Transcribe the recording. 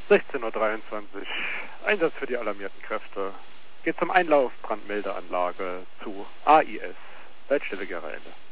16:23 Uhr. Einsatz für die alarmierten Kräfte. Geht zum Einlauf Brandmeldeanlage zu AIS. Leitstelle Geräte.